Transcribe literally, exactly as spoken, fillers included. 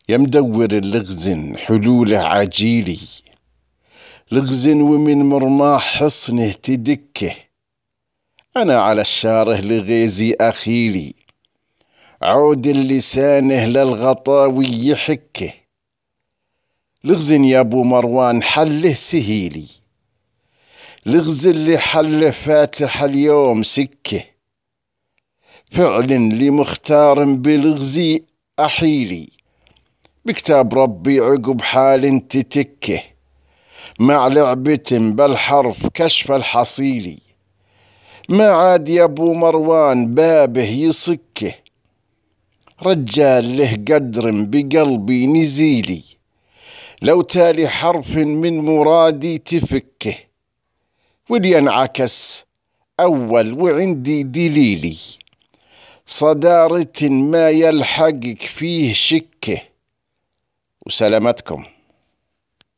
يا مدور اللغز حلوله عجيلي، لغز ومن مرماح حصنه تدكه. أنا على الشاره لغيزي أخيلي، عود لسانه للغطاوي يحكه. لغز يا ابو مروان حله سهيلي، لغز اللي حله فاتح اليوم سكه. فعل لمختار بلغزي أحيلي، بكتاب ربي عقب حال تتكه. مع لعبة بالحرف كشف الحصيلي، ما عاد يا ابو مروان بابه يصكه. رجال له قدر بقلبي نزيلي، لو تالي حرف من مرادي تفكه. ولينعكس أول وعندي دليلي، صدارة ما يلحقك فيه شكه. وسلامتكم.